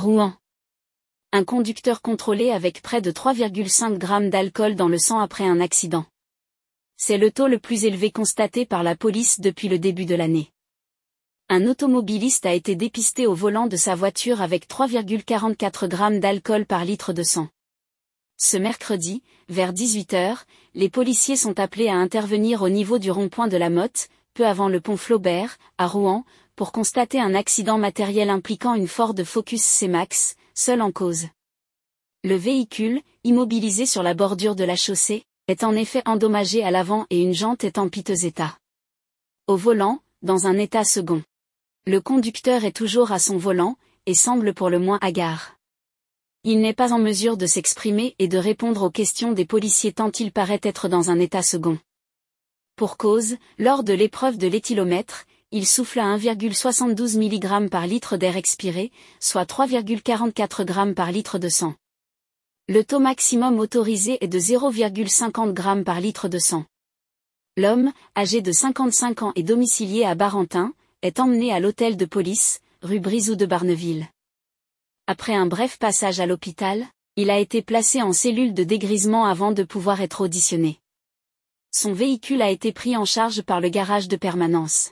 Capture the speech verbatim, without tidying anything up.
Rouen. Un conducteur contrôlé avec près de trois virgule cinq grammes d'alcool dans le sang après un accident. C'est le taux le plus élevé constaté par la police depuis le début de l'année. Un automobiliste a été dépisté au volant de sa voiture avec trois virgule quarante-quatre grammes d'alcool par litre de sang. Ce mercredi, vers dix-huit heures, les policiers sont appelés à intervenir au niveau du rond-point de la Motte, peu avant le pont Flaubert, à Rouen, pour constater un accident matériel impliquant une Ford Focus C-Max, seule en cause. Le véhicule, immobilisé sur la bordure de la chaussée, est en effet endommagé à l'avant et une jante est en piteux état. Au volant, dans un état second. Le conducteur est toujours à son volant, et semble pour le moins hagard. Il n'est pas en mesure de s'exprimer et de répondre aux questions des policiers tant il paraît être dans un état second. Pour cause, lors de l'épreuve de l'éthylomètre, il souffle à un virgule soixante-douze milligrammes par litre d'air expiré, soit trois virgule quarante-quatre grammes par litre de sang. Le taux maximum autorisé est de zéro virgule cinquante grammes par litre de sang. L'homme, âgé de cinquante-cinq ans et domicilié à Barentin, est emmené à l'hôtel de police, rue Brizou de Barneville. Après un bref passage à l'hôpital, il a été placé en cellule de dégrisement avant de pouvoir être auditionné. Son véhicule a été pris en charge par le garage de permanence.